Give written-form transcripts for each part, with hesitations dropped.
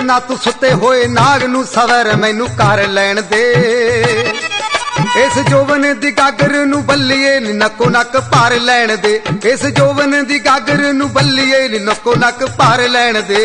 ਨਾ तू सुते होए नाग नू सवर मैनू कर लैण दे। इस जोवन दी गागर नू बल्लीए नी नक्को नक भर लैण दे। इस जोवन दी गागर नू बल्लीए नी नक्को नक भर लैण दे।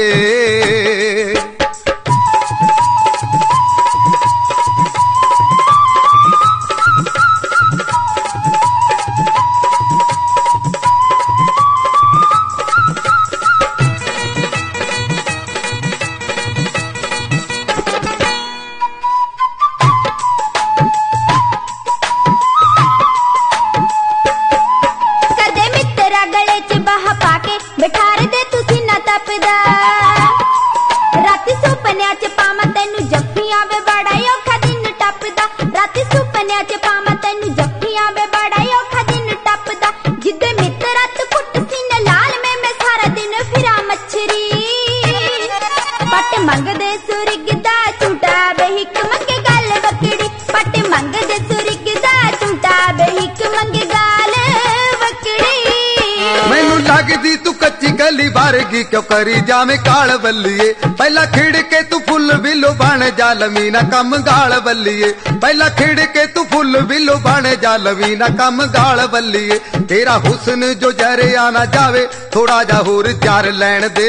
बिठार दे तुसी ना तपदा राती सुपनिया च पावा तैनू जफ्फियां वे बड़ा औखा दिन टपदा। राती सुपनिया च पावा तैनू जफ्फियां वे बड़ा औखा दिन टपदा। जिद्दे मित्र रत कुट सीने लाल में मैं सारा दिन फिरा मच्छरी। पट मंगदे सुरग दा झूठा बेहिक मंगे गल वकड़ी। पट मंगदे सुरग दा झूठा बेहिक मंगे गल वकड़ी। मैनू लगदी तू कच्ची गली वारगी क्यों करी जावे काल बल्लीए। पहला खिड़ के तू फुल बिलो बन जा लमीना कम गाल बल्लीए। पहला खिड़ के तू फुल बिलो बन जा लमीना कम गाल बल्लीए। तेरा हुस्न जो जरिया ना जावे थोड़ा जा होर जार लैण दे।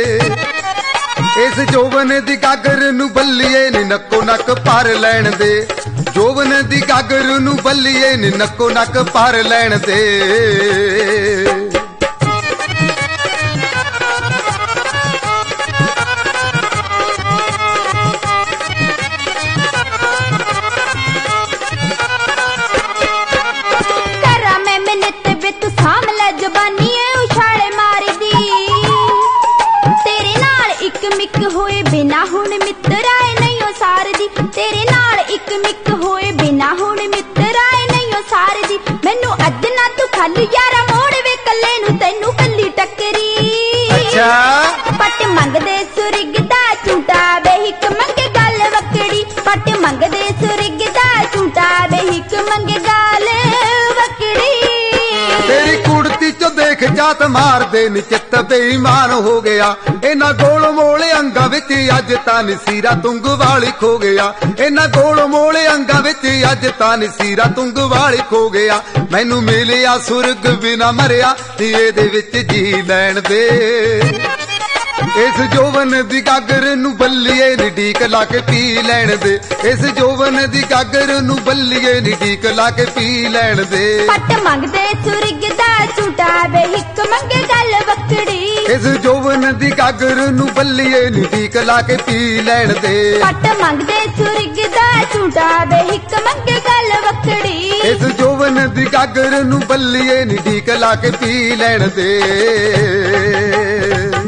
इस जोवन दी गागर नू बल्लीए नी नक्को नक भर लैण दे। जोवन दी गागर नू बल्लीए नी नक्को नक भर लैण दे। होए बिना हुण मित्राए नहीं सार दी। तेरे नाल इक मिक होए बिना हुण मित्राए नहीं सार दी। मैनू अज ना तू खाली यारा मोड़ वे कल्ले नू तैनू कल्ली टकरी। अच्छा पट मंगदे सुरग दा झूठा बेहिक मंगे गल वकड़ी। पट मंगदे सुरग दा झूठा बेहिक मंगे गल वकड़ी। तेरी कुड़ती चो देख जात मार दे नी चित्त बेईमान हो गया। इन्हां गोल मोले अंगा विच अज तां नसीरा तुंग वाली खो गया। इन्हां गोल मोले अंगा विच अज तां नसीरा तुंग वाली खो गया। मैनू मिलिया सुरग बिना मरिया इहदे विच जी लैण दे। इस जोवन दी गागर नू बल्लीए नी ढीक ला के पी लैण दे। इस जोवन दी गागर नू बल्लीए नी ढीक ला के पी लैण दे। पट मंगदे सुरग दा झूठा बेहिक मंगे गल वकड़ी। इस जोवन दी गागर नू बल्लीए नी ढीक ला के पी लैण दे। पट मंगदे सुरग दा झूठा बेहिक मंगे गल वकड़ी। इस जोवन दी गागर नू बल्लीए नी ढीक ला के पी लैण दे।